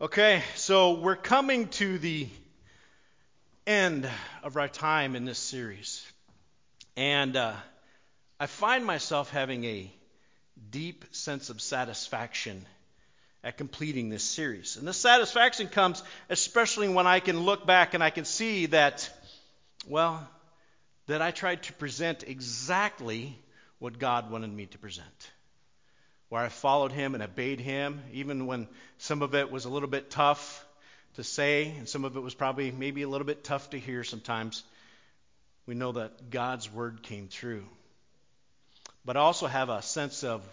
Okay, so we're coming to the end of our time in this series. And I find myself having a deep sense of satisfaction at completing this series. And the satisfaction comes especially when I can look back and I can see that, that I tried to present exactly what God wanted me to present. Where I followed him and obeyed him, even when some of it was a little bit tough to say, and some of it was probably maybe a little bit tough to hear sometimes. We know that God's word came through. But I also have a sense of,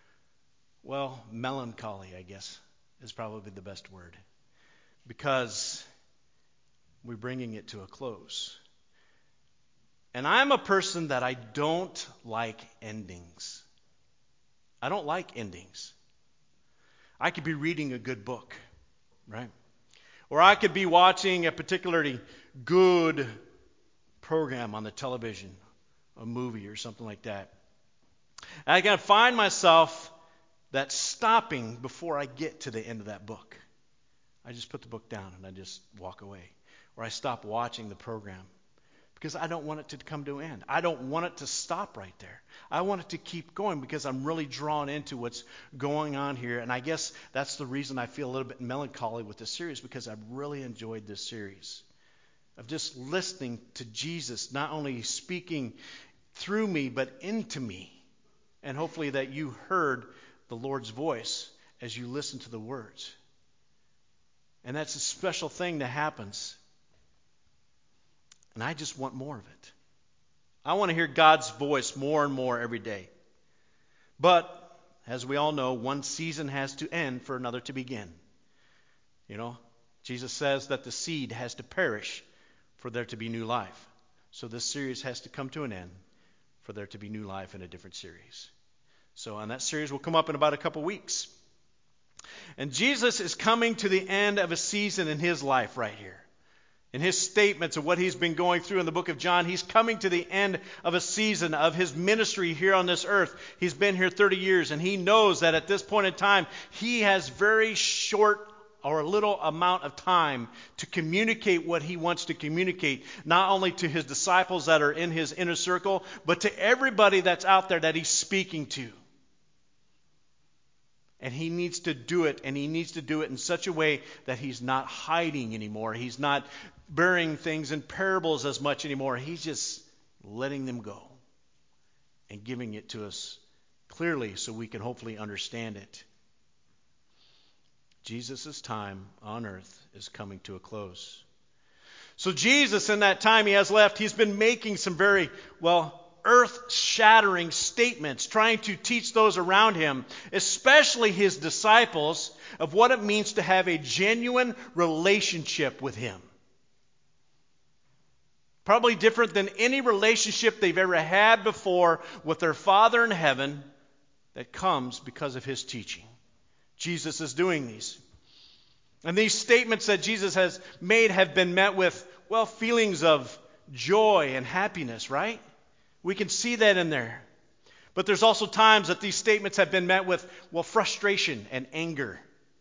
melancholy, I guess, is probably the best word. Because we're bringing it to a close. And I'm a person that I don't like endings. I don't like endings. I could be reading a good book, right? Or I could be watching a particularly good program on the television, a movie or something like that. And I can find myself that stopping before I get to the end of that book. I just put the book down and I just walk away. Or I stop watching the program. Because I don't want it to come to an end. I don't want it to stop right there. I want it to keep going because I'm really drawn into what's going on here. And I guess that's the reason I feel a little bit melancholy with this series, because I've really enjoyed this series of just listening to Jesus, not only speaking through me, but into me. And hopefully that you heard the Lord's voice as you listen to the words. And that's a special thing that happens. And I just want more of it. I want to hear God's voice more and more every day. But, as we all know, one season has to end for another to begin. You know, Jesus says that the seed has to perish for there to be new life. So this series has to come to an end for there to be new life in a different series. So, and that series will come up in about a couple weeks. And Jesus is coming to the end of a season in his life right here. In his statements of what he's been going through in the book of John, he's coming to the end of a season of his ministry here on this earth. He's been here 30 years, and he knows that at this point in time, he has very short or little amount of time to communicate what he wants to communicate, not only to his disciples that are in his inner circle, but to everybody that's out there that he's speaking to. And he needs to do it, and he needs to do it in such a way that he's not hiding anymore. He's not burying things in parables as much anymore. He's just letting them go and giving it to us clearly so we can hopefully understand it. Jesus' time on earth is coming to a close. So Jesus, in that time he has left, he's been making some very, earth-shattering statements, trying to teach those around him, especially his disciples, of what it means to have a genuine relationship with him. Probably different than any relationship they've ever had before with their Father in heaven that comes because of his teaching. Jesus is doing these. And these statements that Jesus has made have been met with, feelings of joy and happiness, right? We can see that in there. But there's also times that these statements have been met with, frustration and anger.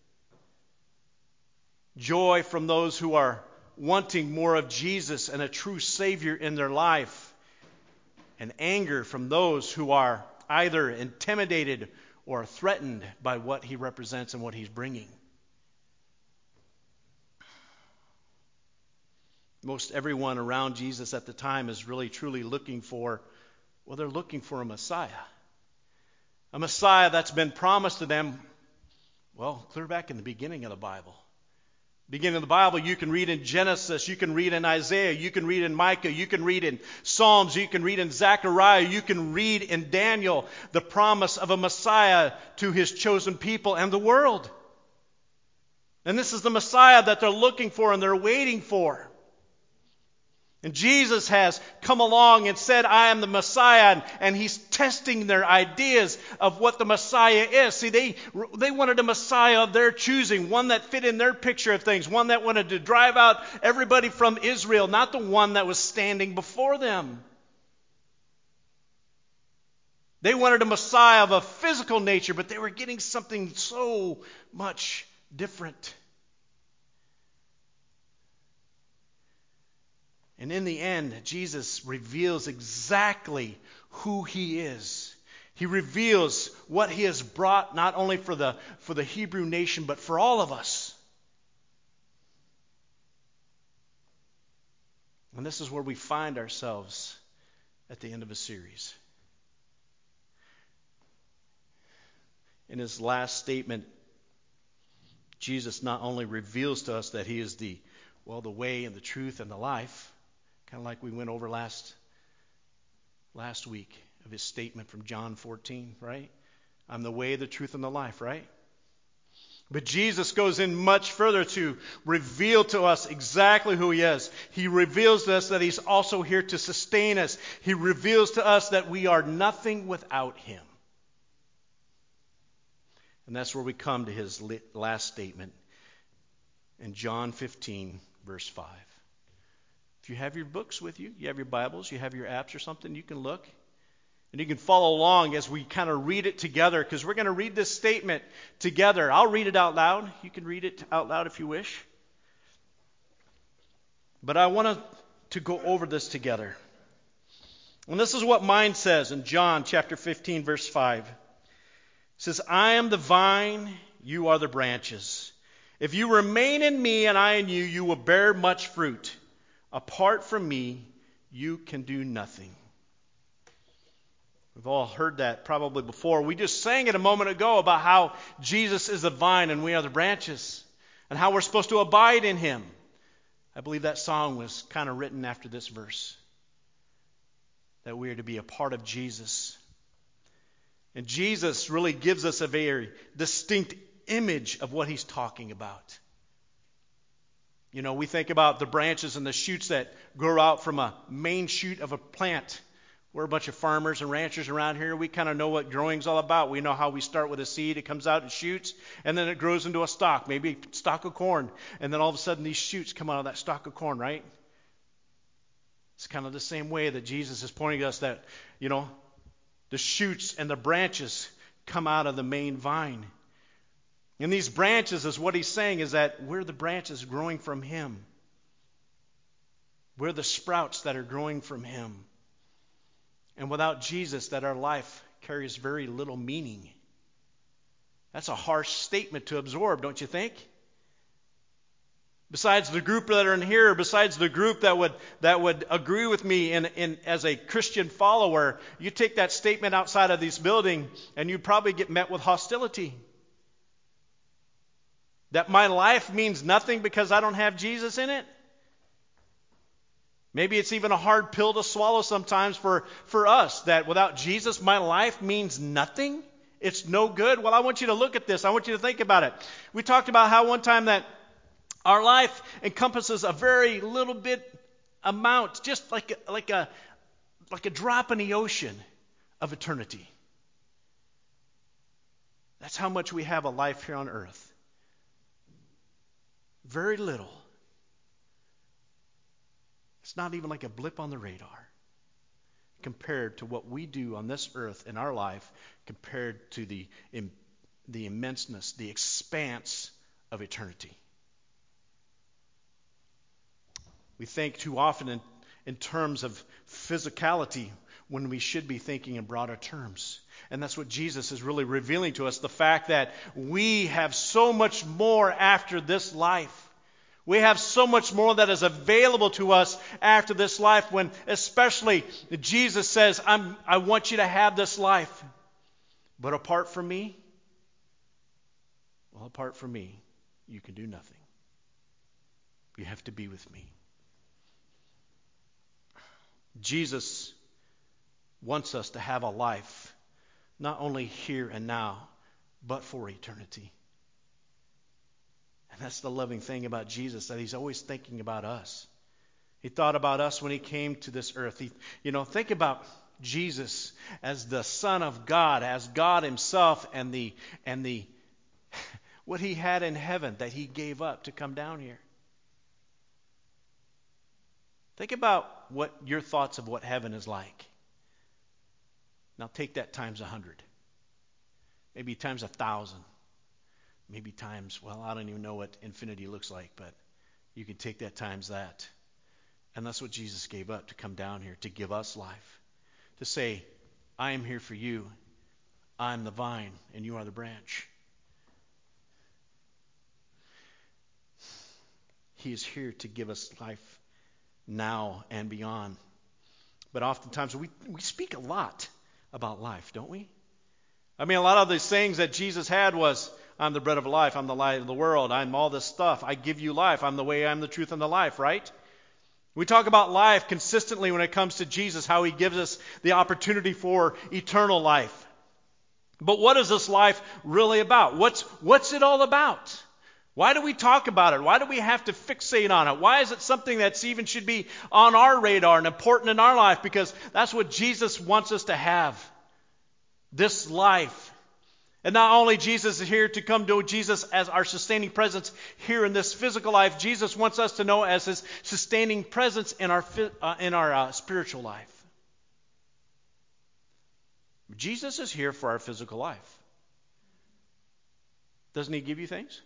Joy from those who are wanting more of Jesus and a true Savior in their life. And anger from those who are either intimidated or threatened by what he represents and what he's bringing. Most everyone around Jesus at the time is really truly looking for, they're looking for a Messiah. A Messiah that's been promised to them, clear back in the beginning of the Bible. Beginning of the Bible, you can read in Genesis, you can read in Isaiah, you can read in Micah, you can read in Psalms, you can read in Zechariah, you can read in Daniel the promise of a Messiah to his chosen people and the world. And this is the Messiah that they're looking for and they're waiting for. And Jesus has come along and said, I am the Messiah, and he's testing their ideas of what the Messiah is. See, they wanted a Messiah of their choosing, one that fit in their picture of things, one that wanted to drive out everybody from Israel, not the one that was standing before them. They wanted a Messiah of a physical nature, but they were getting something so much different. And in the end, Jesus reveals exactly who he is. He reveals what he has brought not only for the Hebrew nation, but for all of us. And this is where we find ourselves at the end of a series. In his last statement, Jesus not only reveals to us that he is the way and the truth and the life, kind of like we went over last week of his statement from John 14, right? I'm the way, the truth, and the life, right? But Jesus goes in much further to reveal to us exactly who he is. He reveals to us that he's also here to sustain us. He reveals to us that we are nothing without him. And that's where we come to his last statement in John 15, verse 5. If you have your books with you, you have your Bibles, you have your apps or something, you can look. And you can follow along as we kind of read it together, because we're going to read this statement together. I'll read it out loud. You can read it out loud if you wish. But I want to go over this together. And this is what mine says in John chapter 15, verse 5. It says, I am the vine, you are the branches. If you remain in me and I in you, you will bear much fruit. Apart from me, you can do nothing. We've all heard that probably before. We just sang it a moment ago about how Jesus is the vine and we are the branches, and how we're supposed to abide in him. I believe that song was kind of written after this verse, that we are to be a part of Jesus. And Jesus really gives us a very distinct image of what he's talking about. You know, we think about the branches and the shoots that grow out from a main shoot of a plant. We're a bunch of farmers and ranchers around here. We kind of know what growing's all about. We know how we start with a seed. It comes out and shoots, and then it grows into a stalk, maybe a stalk of corn. And then all of a sudden these shoots come out of that stalk of corn, right? It's kind of the same way that Jesus is pointing us that, you know, the shoots and the branches come out of the main vine. And these branches, is what he's saying, is that we're the branches growing from him. We're the sprouts that are growing from him. And without Jesus, that our life carries very little meaning. That's a harsh statement to absorb, don't you think? Besides the group that are in here, besides the group that would agree with me in as a Christian follower, you take that statement outside of this building and you'd probably get met with hostility. That my life means nothing because I don't have Jesus in it. Maybe it's even a hard pill to swallow sometimes for us, that without Jesus, my life means nothing. It's no good. Well, I want you to look at this. I want you to think about it. We talked about how one time that our life encompasses a very little bit amount, just like a drop in the ocean of eternity. That's how much we have a life here on earth. Very little. It's not even like a blip on the radar compared to what we do on this earth in our life, compared to the immenseness, the expanse of eternity. We think too often in terms of physicality when we should be thinking in broader terms. And that's what Jesus is really revealing to us, the fact that we have so much more after this life. We have so much more that is available to us after this life, when especially Jesus says, I want you to have this life. But apart from me, you can do nothing. You have to be with me. Jesus wants us to have a life, not only here and now, but for eternity. And that's the loving thing about Jesus, that he's always thinking about us. He thought about us when he came to this earth. Think about Jesus as the Son of God, as God himself, and the what he had in heaven that he gave up to come down here. Think about what your thoughts of what heaven is like. Now take that times 100. Maybe times 1,000. Maybe times, I don't even know what infinity looks like, but you can take that times that. And that's what Jesus gave up, to come down here, to give us life. To say, I am here for you. I'm the vine, and you are the branch. He is here to give us life now and beyond. But oftentimes we speak a lot about life, don't we? I mean, a lot of the sayings that Jesus had was, I'm the bread of life, I'm the light of the world, I'm all this stuff, I give you life, I'm the way, I'm the truth, and the life, right? We talk about life consistently when it comes to Jesus, how he gives us the opportunity for eternal life. But what is this life really about? What's it all about? Why do we talk about it? Why do we have to fixate on it? Why is it something that even should be on our radar and important in our life? Because that's what Jesus wants us to have. This life. And not only Jesus is here to come to Jesus as our sustaining presence here in this physical life, Jesus wants us to know as his sustaining presence in our spiritual life. Jesus is here for our physical life. Doesn't he give you things?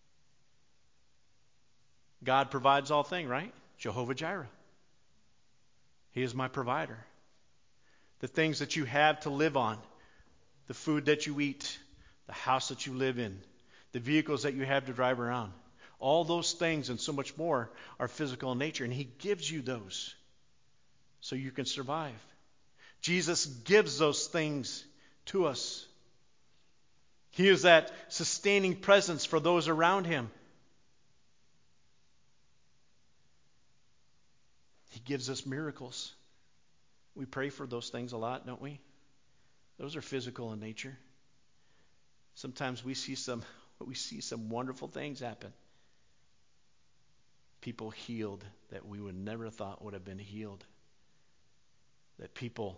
God provides all things, right? Jehovah Jireh. He is my provider. The things that you have to live on, the food that you eat, the house that you live in, the vehicles that you have to drive around, all those things and so much more are physical in nature, and he gives you those so you can survive. Jesus gives those things to us. He is that sustaining presence for those around him. He gives us miracles. We pray for those things a lot, don't we? Those are physical in nature. Sometimes we see some wonderful things happen. People healed that we would never have thought would have been healed. That people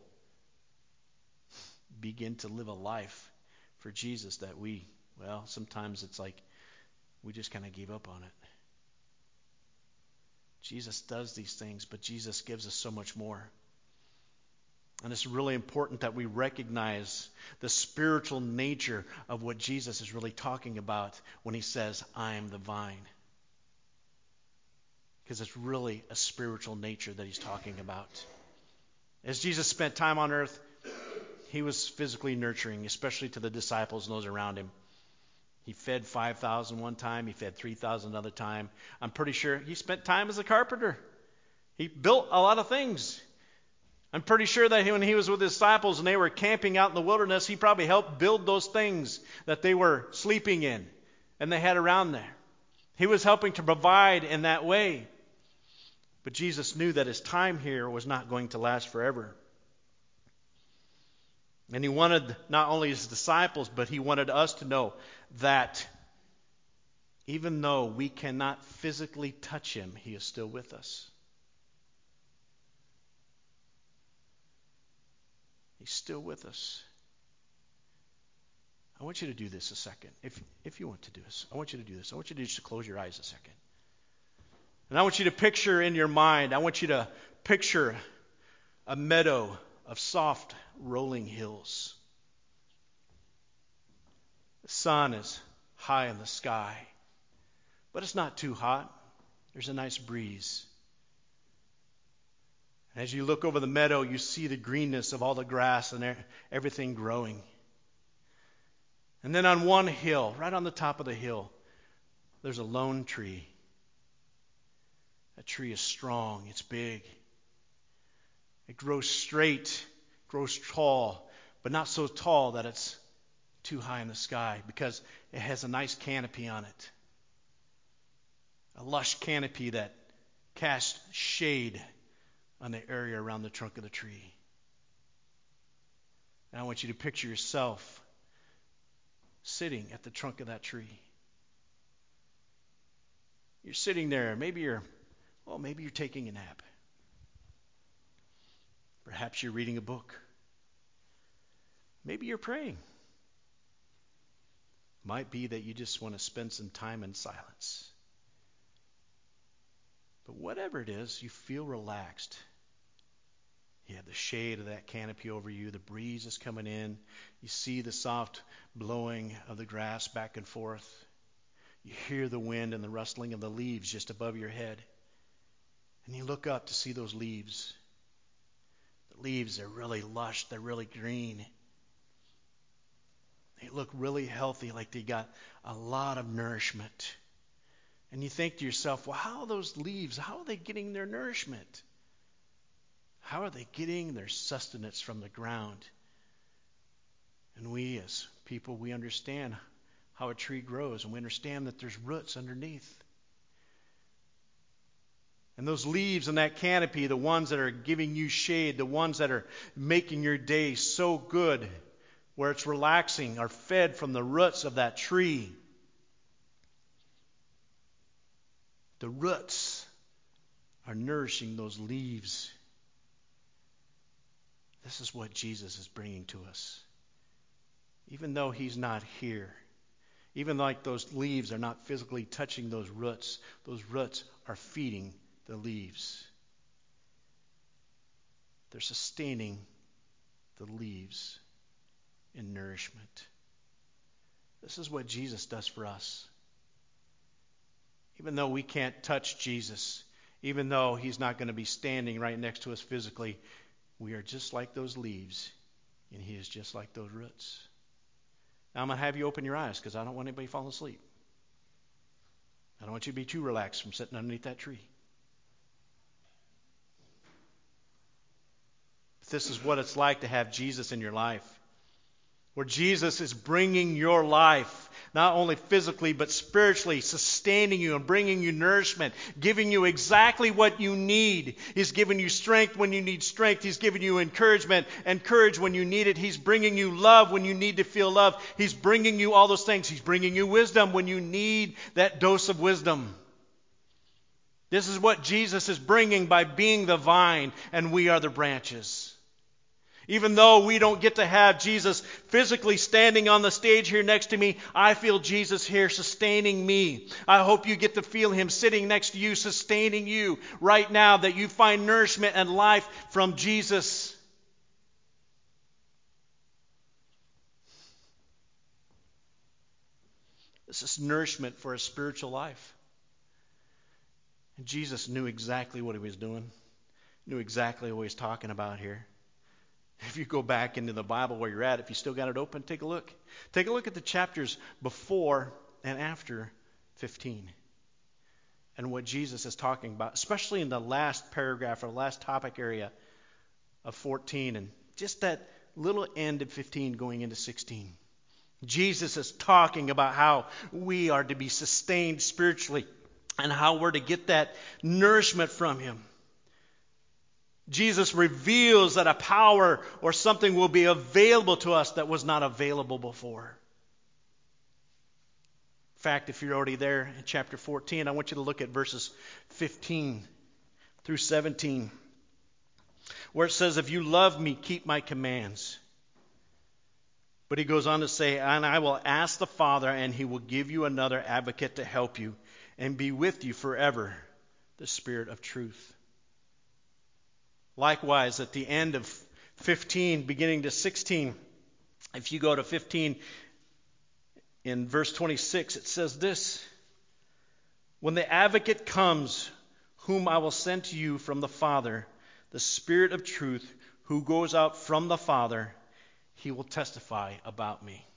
begin to live a life for Jesus that sometimes it's like we just kind of gave up on it. Jesus does these things, but Jesus gives us so much more. And it's really important that we recognize the spiritual nature of what Jesus is really talking about when he says, I am the vine. Because it's really a spiritual nature that he's talking about. As Jesus spent time on earth, he was physically nurturing, especially to the disciples and those around him. He fed 5,000 one time. He fed 3,000 another time. I'm pretty sure he spent time as a carpenter. He built a lot of things. I'm pretty sure that when he was with his disciples and they were camping out in the wilderness, he probably helped build those things that they were sleeping in and they had around there. He was helping to provide in that way. But Jesus knew that his time here was not going to last forever. And he wanted not only his disciples, but he wanted us to know that even though we cannot physically touch him, he is still with us. He's still with us. I want you to do this a second. If you want to do this, I want you to do this. I want you to just close your eyes a second. And I want you to picture in your mind, I want you to picture a meadow of soft rolling hills. The sun is high in the sky, but it's not too hot. There's a nice breeze. And as you look over the meadow, you see the greenness of all the grass and everything growing. And then on one hill, right on the top of the hill, there's a lone tree. That tree is strong, it's big. It grows straight, grows tall, but not so tall that it's too high in the sky because it has a nice canopy on it. A lush canopy that casts shade on the area around the trunk of the tree. And I want you to picture yourself sitting at the trunk of that tree. You're sitting there. Maybe you're taking a nap. Perhaps you're reading a book. Maybe you're praying. Might be that you just want to spend some time in silence. But whatever it is, you feel relaxed. You have the shade of that canopy over you. The breeze is coming in. You see the soft blowing of the grass back and forth. You hear the wind and the rustling of the leaves just above your head. And you look up to see those leaves. The leaves are really lush. They're really green. They look really healthy, like they got a lot of nourishment. And you think to yourself, well, how are those leaves, how are they getting their nourishment? How are they getting their sustenance from the ground? And we as people, we understand how a tree grows, and we understand that there's roots underneath. And those leaves in that canopy, the ones that are giving you shade, the ones that are making your day so good, where it's relaxing, are fed from the roots of that tree. The roots are nourishing those leaves. This is what Jesus is bringing to us. Even though he's not here, even like those leaves are not physically touching those roots are feeding the leaves. They're sustaining the leaves in nourishment. This is what Jesus does for us. Even though we can't touch Jesus, even though he's not going to be standing right next to us physically, we are just like those leaves, and he is just like those roots. Now I'm going to have you open your eyes because I don't want anybody falling asleep. I don't want you to be too relaxed from sitting underneath that tree. But this is what it's like to have Jesus in your life, where Jesus is bringing your life, not only physically but spiritually, sustaining you and bringing you nourishment, giving you exactly what you need. He's giving you strength when you need strength. He's giving you encouragement and courage when you need it. He's bringing you love when you need to feel love. He's bringing you all those things. He's bringing you wisdom when you need that dose of wisdom. This is what Jesus is bringing by being the vine and we are the branches. Even though we don't get to have Jesus physically standing on the stage here next to me, I feel Jesus here sustaining me. I hope you get to feel him sitting next to you, sustaining you right now, that you find nourishment and life from Jesus. This is nourishment for a spiritual life. And Jesus knew exactly what he was doing, knew exactly what he was talking about here. If you go back into the Bible where you're at, if you still got it open, take a look. Take a look at the chapters before and after 15 and what Jesus is talking about, especially in the last paragraph or last topic area of 14 and just that little end of 15 going into 16. Jesus is talking about how we are to be sustained spiritually and how we're to get that nourishment from him. Jesus reveals that a power or something will be available to us that was not available before. In fact, if you're already there in chapter 14, I want you to look at verses 15 through 17, where it says, "If you love me, keep my commands." But he goes on to say, "And I will ask the Father, and he will give you another advocate to help you and be with you forever, the Spirit of truth." Likewise, at the end of 15, beginning to 16, if you go to 15, in verse 26, it says this, "When the advocate comes, whom I will send to you from the Father, the Spirit of truth, who goes out from the Father, he will testify about me."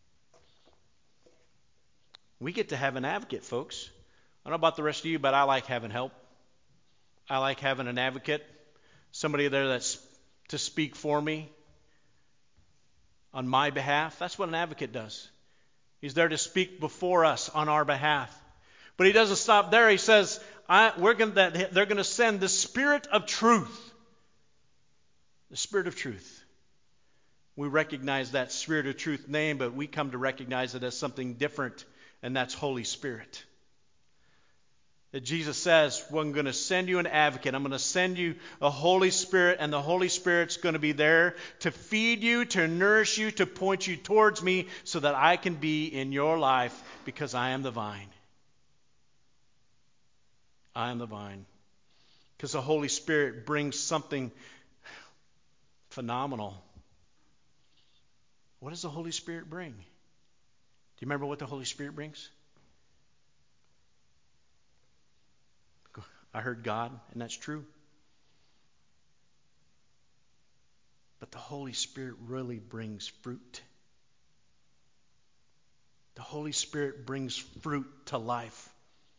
We get to have an advocate, folks. I don't know about the rest of you, but I like having help. I like having an advocate. Somebody there that's to speak for me on my behalf. That's what an advocate does. He's there to speak before us on our behalf. But he doesn't stop there. He says, they're going to send the Spirit of truth. The Spirit of truth. We recognize that Spirit of truth name, but we come to recognize it as something different, and that's Holy Spirit. That Jesus says, well, I'm going to send you an advocate. I'm going to send you a Holy Spirit, and the Holy Spirit's going to be there to feed you, to nourish you, to point you towards me so that I can be in your life because I am the vine. I am the vine. Because the Holy Spirit brings something phenomenal. What does the Holy Spirit bring? Do you remember what the Holy Spirit brings? I heard God, and that's true. But the Holy Spirit really brings fruit. The Holy Spirit brings fruit to life.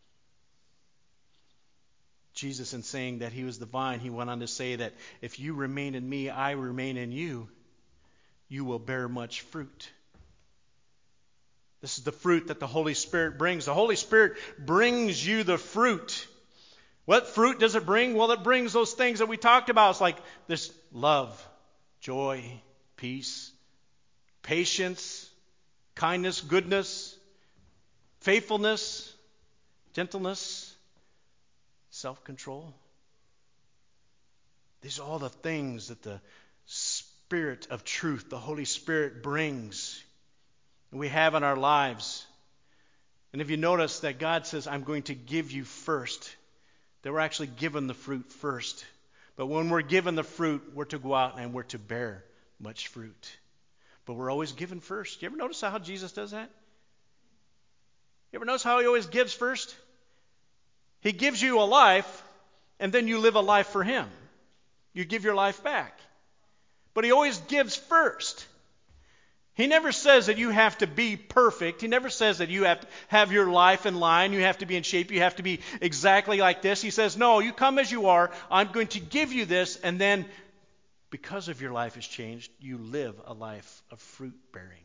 Jesus, in saying that he was the vine, he went on to say that if you remain in me, I remain in you, you will bear much fruit. This is the fruit that the Holy Spirit brings. The Holy Spirit brings you the fruit. What fruit does it bring? Well, it brings those things that we talked about. It's like this love, joy, peace, patience, kindness, goodness, faithfulness, gentleness, self-control. These are all the things that the Spirit of truth, the Holy Spirit, brings and we have in our lives. And if you notice that God says, I'm going to give you first, that we're actually given the fruit first. But when we're given the fruit, we're to go out and we're to bear much fruit. But we're always given first. You ever notice how Jesus does that? You ever notice how he always gives first? He gives you a life, and then you live a life for him. You give your life back. But he always gives first. He never says that you have to be perfect. He never says that you have to have your life in line. You have to be in shape. You have to be exactly like this. He says, no, you come as you are. I'm going to give you this. And then because of your life has changed, you live a life of fruit bearing.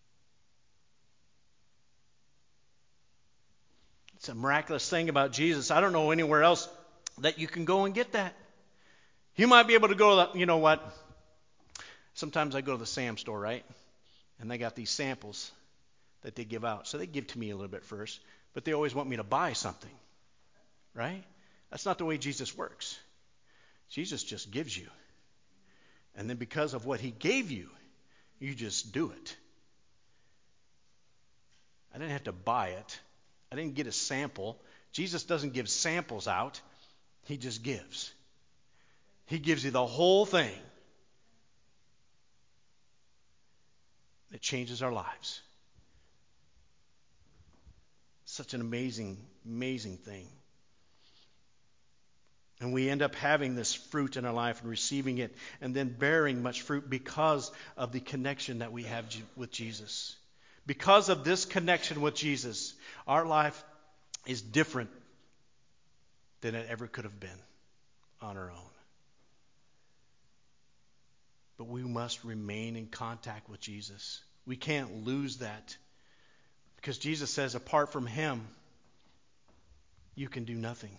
It's a miraculous thing about Jesus. I don't know anywhere else that you can go and get that. You might be able to go to the, you know what? Sometimes I go to the Sam store, right? And they got these samples that they give out. So they give to me a little bit first, but they always want me to buy something, right? That's not the way Jesus works. Jesus just gives you. And then because of what he gave you, you just do it. I didn't have to buy it. I didn't get a sample. Jesus doesn't give samples out. He just gives. He gives you the whole thing. It changes our lives. Such an amazing, amazing thing. And we end up having this fruit in our life and receiving it and then bearing much fruit because of the connection that we have with Jesus. Because of this connection with Jesus, our life is different than it ever could have been on our own. But we must remain in contact with Jesus. We can't lose that. Because Jesus says, apart from him, you can do nothing.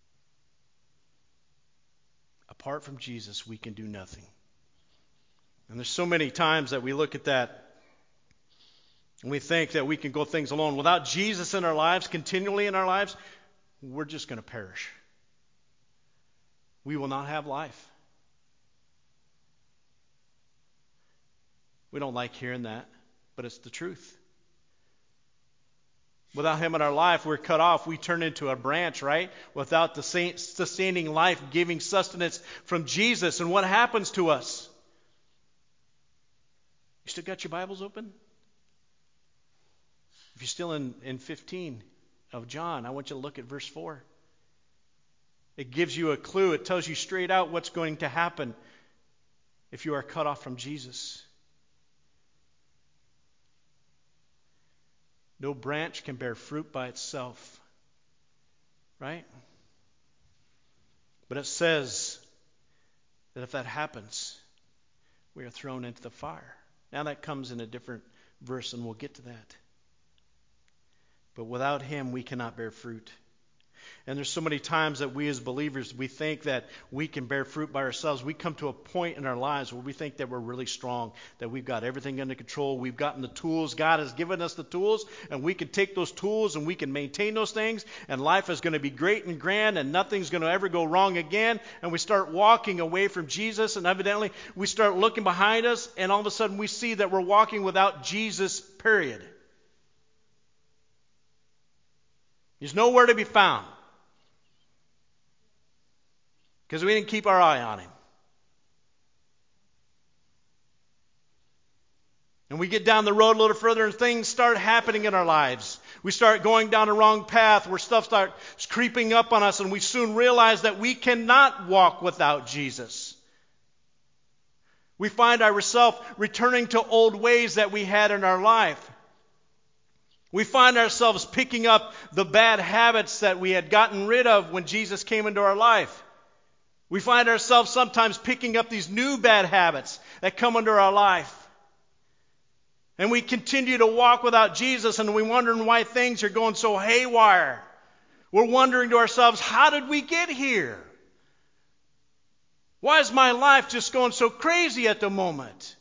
Apart from Jesus, we can do nothing. And there's so many times that we look at that and we think that we can go things alone. Without Jesus in our lives, continually in our lives, we're just going to perish. We will not have life. We don't like hearing that, but it's the truth. Without him in our life, we're cut off. We turn into a branch, right? Without the sustaining life, giving sustenance from Jesus. And what happens to us? You still got your Bibles open? If you're still in 15 of John, I want you to look at verse 4. It gives you a clue. It tells you straight out what's going to happen if you are cut off from Jesus. No branch can bear fruit by itself. Right? But it says that if that happens, we are thrown into the fire. Now that comes in a different verse, and we'll get to that. But without him, we cannot bear fruit. And there's so many times that we as believers, we think that we can bear fruit by ourselves. We come to a point in our lives where we think that we're really strong, that we've got everything under control. We've gotten the tools. God has given us the tools, and we can take those tools and we can maintain those things, and life is going to be great and grand, and nothing's going to ever go wrong again. And we start walking away from Jesus, and evidently we start looking behind us, and all of a sudden we see that we're walking without Jesus, period. He's nowhere to be found. Because we didn't keep our eye on him. And we get down the road a little further and things start happening in our lives. We start going down a wrong path where stuff starts creeping up on us, and we soon realize that we cannot walk without Jesus. We find ourselves returning to old ways that we had in our life. We find ourselves picking up the bad habits that we had gotten rid of when Jesus came into our life. We find ourselves sometimes picking up these new bad habits that come into our life. And we continue to walk without Jesus, and we're wondering why things are going so haywire. We're wondering to ourselves, how did we get here? Why is my life just going so crazy at the moment?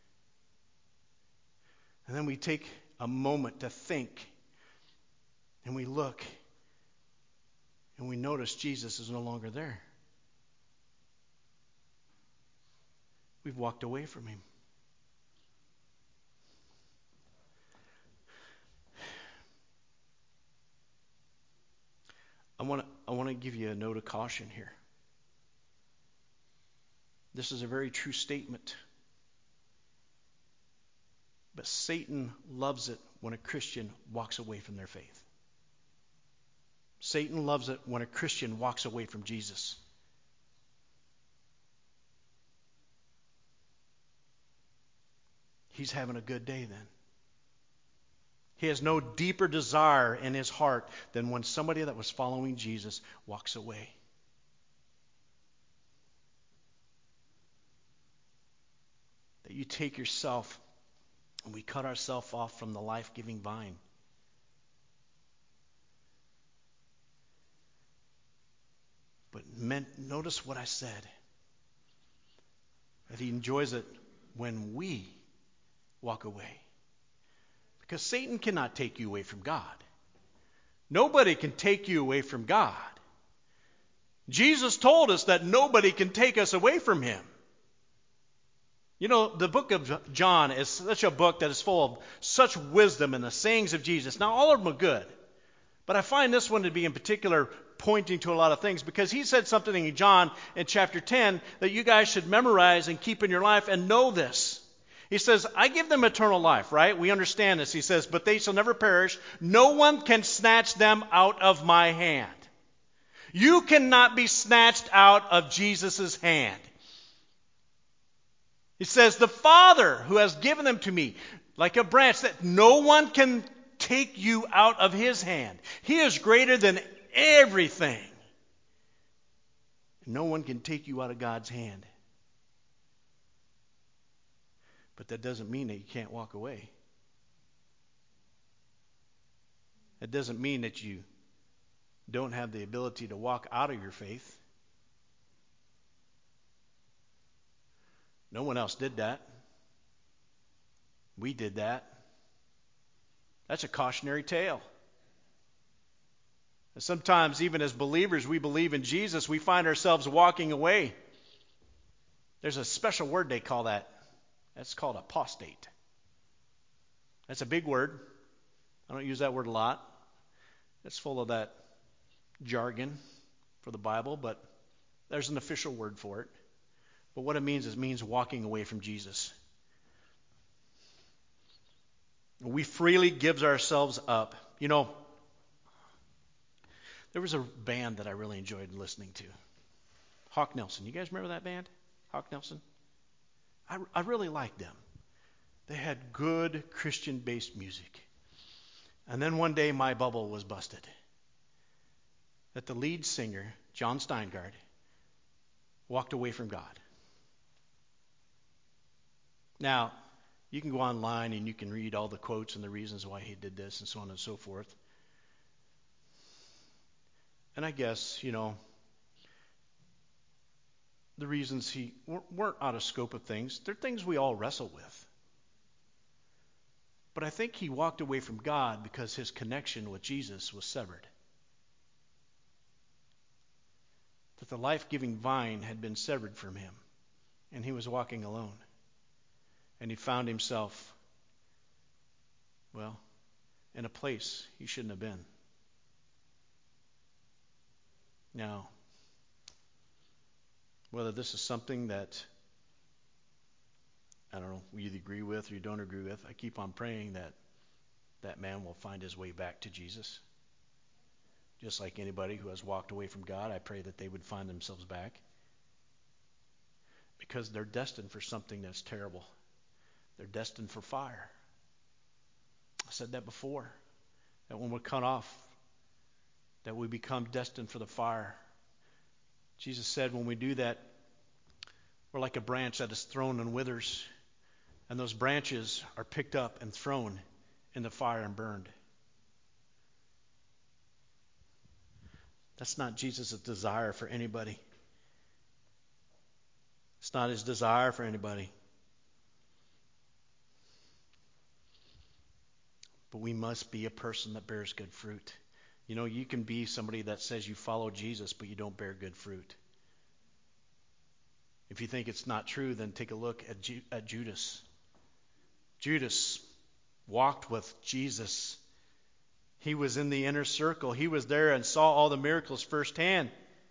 And then we take a moment to think, and we look, and we notice Jesus is no longer there. We've walked away from him. I want to give you a note of caution here. This is a very true statement. But Satan loves it when a Christian walks away from their faith. Satan loves it when a Christian walks away from Jesus. He's having a good day then. He has no deeper desire in his heart than when somebody that was following Jesus walks away. That you take yourself and we cut ourselves off from the life-giving vine. But notice what I said. That he enjoys it when we walk away. Because Satan cannot take you away from God. Nobody can take you away from God. Jesus told us that nobody can take us away from him. You know, the book of John is such a book that is full of such wisdom and the sayings of Jesus. Now, all of them are good. But I find this one to be in particular pointing to a lot of things, because he said something in John in chapter 10 that you guys should memorize and keep in your life and know this. He says, I give them eternal life, right? We understand this. He says, but they shall never perish. No one can snatch them out of my hand. You cannot be snatched out of Jesus' hand. He says, the Father who has given them to me, like a branch, that no one can take you out of his hand. He is greater than everything. No one can take you out of God's hand. But that doesn't mean that you can't walk away. It doesn't mean that you don't have the ability to walk out of your faith. No one else did that. We did that. That's a cautionary tale. And sometimes, even as believers, we believe in Jesus, we find ourselves walking away. There's a special word they call that. That's called apostate. That's a big word. I don't use that word a lot. It's full of that jargon for the Bible, but there's an official word for it. But what it means is walking away from Jesus. We freely give ourselves up. You know, there was a band that I really enjoyed listening to. Hawk Nelson. You guys remember that band? Hawk Nelson? I really liked them. They had good Christian-based music. And then one day my bubble was busted. That the lead singer, John Steingard, walked away from God. Now, you can go online and you can read all the quotes and the reasons why he did this and so on and so forth. And I guess, you know, the reasons he weren't out of scope of things. They're things we all wrestle with. But I think he walked away from God because his connection with Jesus was severed. That the life-giving vine had been severed from him, and he was walking alone. And he found himself, well, in a place he shouldn't have been. Now, whether this is something that, I don't know, we either agree with or you don't agree with, I keep on praying that that man will find his way back to Jesus. Just like anybody who has walked away from God, I pray that they would find themselves back. Because they're destined for something that's terrible. They're destined for fire. I said that before. That when we're cut off, that we become destined for the fire. Jesus said when we do that, we're like a branch that is thrown and withers. And those branches are picked up and thrown in the fire and burned. That's not Jesus' desire for anybody. It's not his desire for anybody. But we must be a person that bears good fruit. You know, you can be somebody that says you follow Jesus, but you don't bear good fruit. If you think it's not true, then take a look at Judas. Judas walked with Jesus. He was in the inner circle. He was there and saw all the miracles firsthand.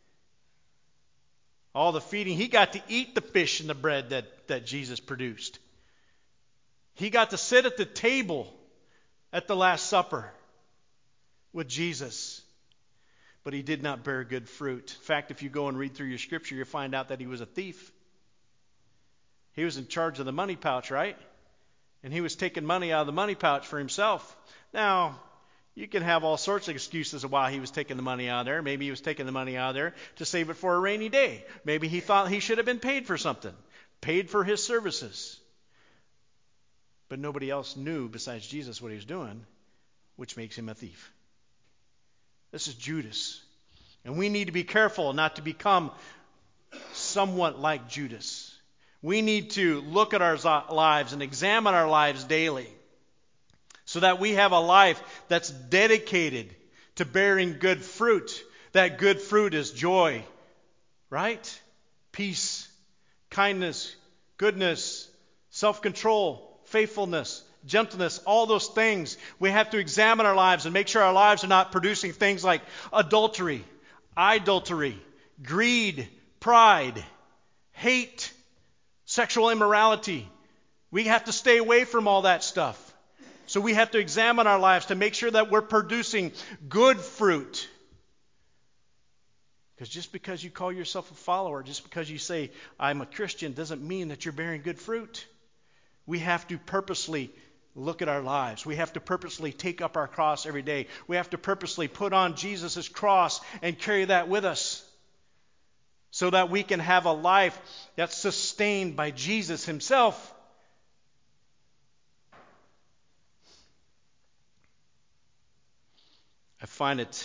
All the feeding. He got to eat the fish and the bread that Jesus produced. He got to sit at the table at the Last Supper with Jesus. But he did not bear good fruit. In fact, if you go and read through your scripture, you'll find out that he was a thief. He was in charge of the money pouch, right? And he was taking money out of the money pouch for himself. Now, you can have all sorts of excuses of why he was taking the money out of there. Maybe he was taking the money out of there to save it for a rainy day. Maybe he thought he should have been paid for something. Paid for his services. But nobody else knew besides Jesus what he was doing, which makes him a thief. This is Judas. And we need to be careful not to become somewhat like Judas. We need to look at our lives and examine our lives daily so that we have a life that's dedicated to bearing good fruit. That good fruit is joy, right? Peace, kindness, goodness, self-control, faithfulness, gentleness, all those things. We have to examine our lives and make sure our lives are not producing things like adultery, idolatry, greed, pride, hate, sexual immorality. We have to stay away from all that stuff. So we have to examine our lives to make sure that we're producing good fruit. Because just because you call yourself a follower, just because you say, I'm a Christian, doesn't mean that you're bearing good fruit. We have to purposely look at our lives. We have to purposely take up our cross every day. We have to purposely put on Jesus' cross and carry that with us so that we can have a life that's sustained by Jesus himself. I find it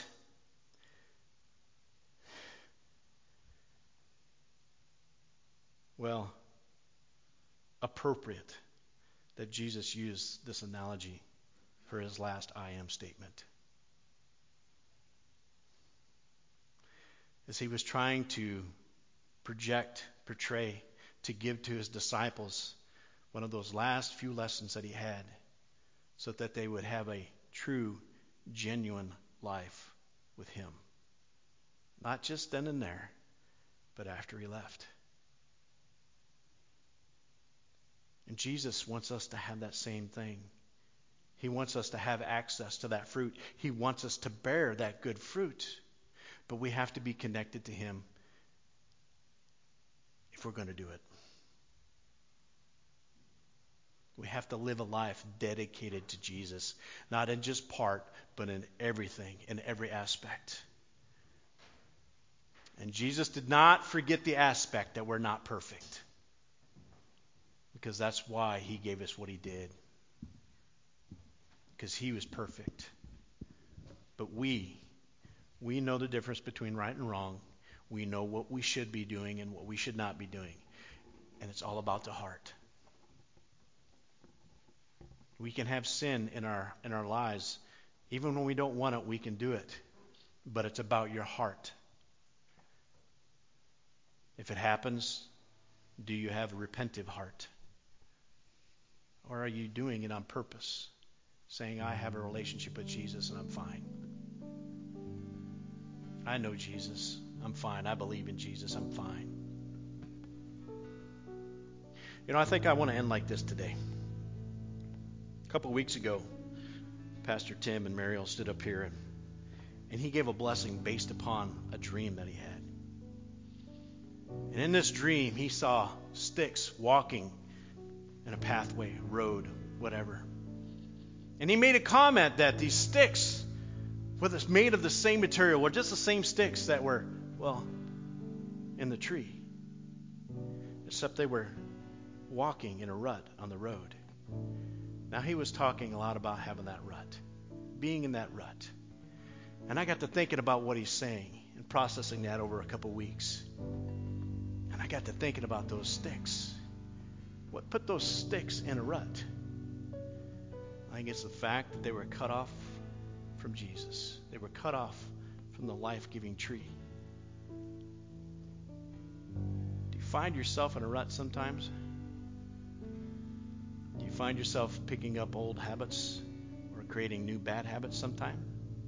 appropriate that Jesus used this analogy for his last I am statement. As he was trying to portray, to give to his disciples one of those last few lessons that he had so that they would have a true, genuine life with him. Not just then and there, but after he left. And Jesus wants us to have that same thing. He wants us to have access to that fruit. He wants us to bear that good fruit. But we have to be connected to him if we're going to do it. We have to live a life dedicated to Jesus, not in just part, but in everything, in every aspect. And Jesus did not forget the aspect that we're not perfect, because that's why he gave us what he did, because he was perfect. But we know the difference between right and wrong. We know what we should be doing and what we should not be doing. And it's all about the heart. We can have sin in our lives. Even when we don't want it, we can do it. But it's about your heart. If it happens, do you have a repentive heart? Or are you doing it on purpose? Saying, I have a relationship with Jesus and I'm fine. I know Jesus. I'm fine. I believe in Jesus. I'm fine. I think I want to end like this today. A couple of weeks ago, Pastor Tim and Mariel stood up here, and he gave a blessing based upon a dream that he had. And in this dream, he saw sticks walking in a pathway, road, whatever. And he made a comment that these sticks, whether it's made of the same material, were just the same sticks that were, well, in the tree. Except they were walking in a rut on the road. Now, he was talking a lot about having that rut, being in that rut. And I got to thinking about what he's saying and processing that over a couple weeks. And I got to thinking about those sticks. What put those sticks in a rut? I think it's the fact that they were cut off from Jesus. They were cut off from the life-giving tree. Do you find yourself in a rut sometimes? Do you find yourself picking up old habits or creating new bad habits sometime?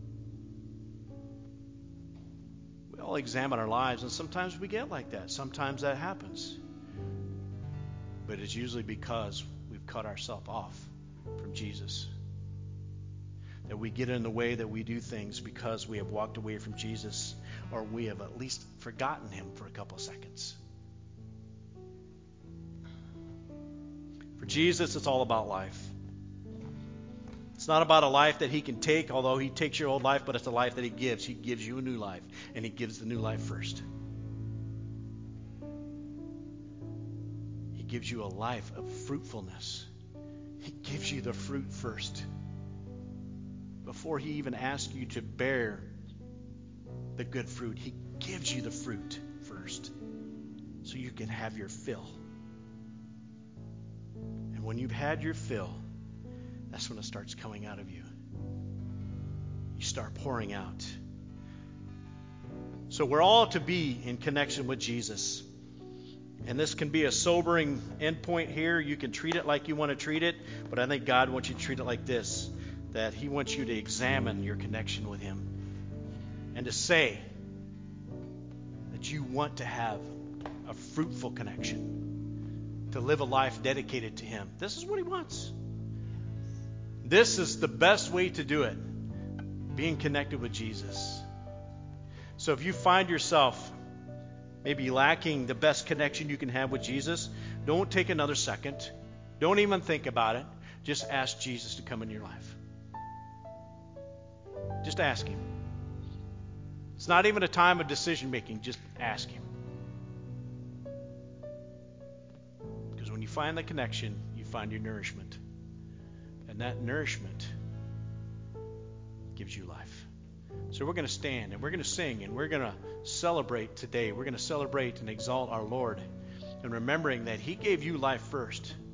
We all examine our lives, and sometimes we get like that. Sometimes that happens. But it's usually because we've cut ourselves off from Jesus. That we get in the way that we do things because we have walked away from Jesus, or we have at least forgotten him for a couple of seconds. For Jesus, it's all about life. It's not about a life that he can take, although he takes your old life, but it's a life that he gives. He gives you a new life, and he gives the new life first. He gives you a life of fruitfulness. He gives you the fruit first. Before he even asks you to bear the good fruit, he gives you the fruit first so you can have your fill. And when you've had your fill, that's when it starts coming out of you. You start pouring out. So we're all to be in connection with Jesus. And this can be a sobering endpoint here. You can treat it like you want to treat it, but I think God wants you to treat it like this, that he wants you to examine your connection with him and to say that you want to have a fruitful connection, to live a life dedicated to him. This is what he wants. This is the best way to do it, being connected with Jesus. So if you find yourself maybe lacking the best connection you can have with Jesus, don't take another second. Don't even think about it. Just ask Jesus to come in your life. Just ask him. It's not even a time of decision making. Just ask him. Because when you find the connection, you find your nourishment. And that nourishment gives you life. So we're going to stand and we're going to sing and we're going to celebrate today. We're going to celebrate and exalt our Lord. And remembering that he gave you life first.